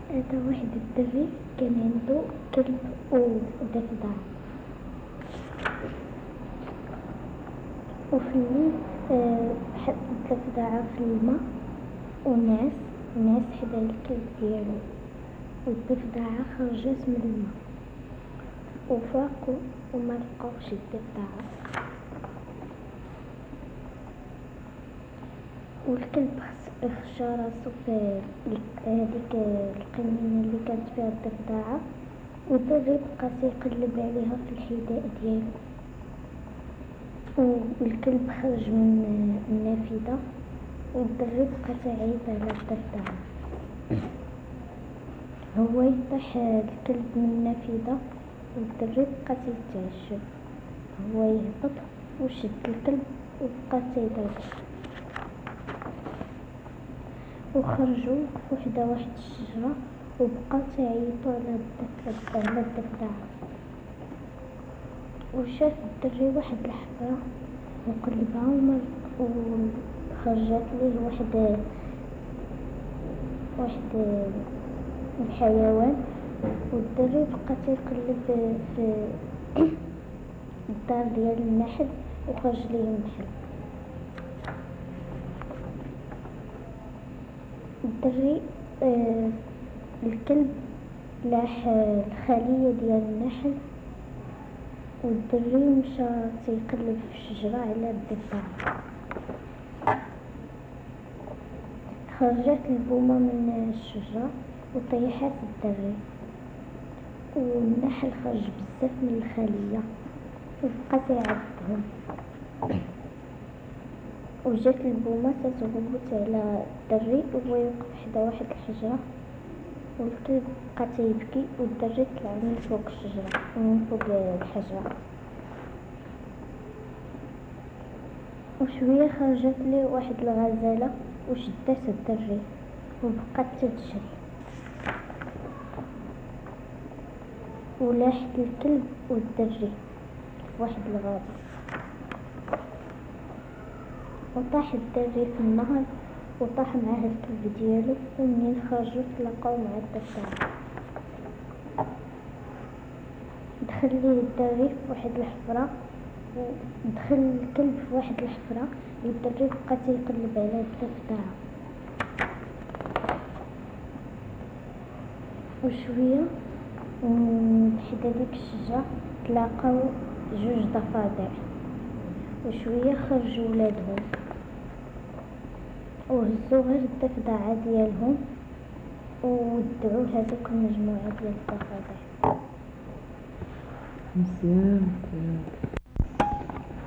هذا واحد الدري كان عنده كلب وضفدع. وفي الليل حط الضفدعة في الماء ونعس حدا الكلب ديالو، والضفدعة خرجت من الماء وفاقوا وما لقاوش الضفدعة. والكلب خشى راسو في هذيك القنينة اللي كانت فيها الضفدعة، والدري بقى تيقلب عليها في الحذاء ديالو. والكلب خرج من النافذة، والدري بقى تعيط على الضفدعة. هو يطيح الكلب من النافذة والدري بقى تيتعجب. هو يهبط وشد الكلب وبقى تيضرب. وخرجوا وقفوا حدا واحد الشجرة وبقاو تيعيطوا على الضفدعة. وشاف الدري واحد الحفرة وقلبها وخرجت ليه واحد الحيوان. والدري بقى تيقلب في الدار ديال النحل وخرج ليه النحل. الدري الكلب لاح الخلية ديال النحل، والدري مشى تيقلب في الشجرة على الضفدعة. خرجت البومة من الشجرة وطيحت الدري، والنحل خرج بزاف من الخلية وبقى تيعذبهم. وجات البومة تتغوت على الدري وهو يوقف حدا واحد الحجرة، والكلب بقى تيبكي والدري طلع من فوق الشجرة من فوق الحجرة. وشوية خرجت ليه واحد الغزالة وشدات الدري وبقات تجري، ولاحت الكلب والدري في واحد الغابة. وطاح الدري في النهر وطاح معاه الكلب ديالو، ومنين خرجوا تلاقاو مع الضفدعة. دخل ليه الدري في واحد الحفرة ودخل الكلب في واحد الحفرة، والدري بقى تيقلب على الضفدعة. وشوية حدا ديك الشجرة تلاقاو جوج ضفادع، وشوية خرجوا ولادهم وهزوا غير الضفدعة ديالهم وودعوا هذوك المجموعة ديال الضفادع. مزيان.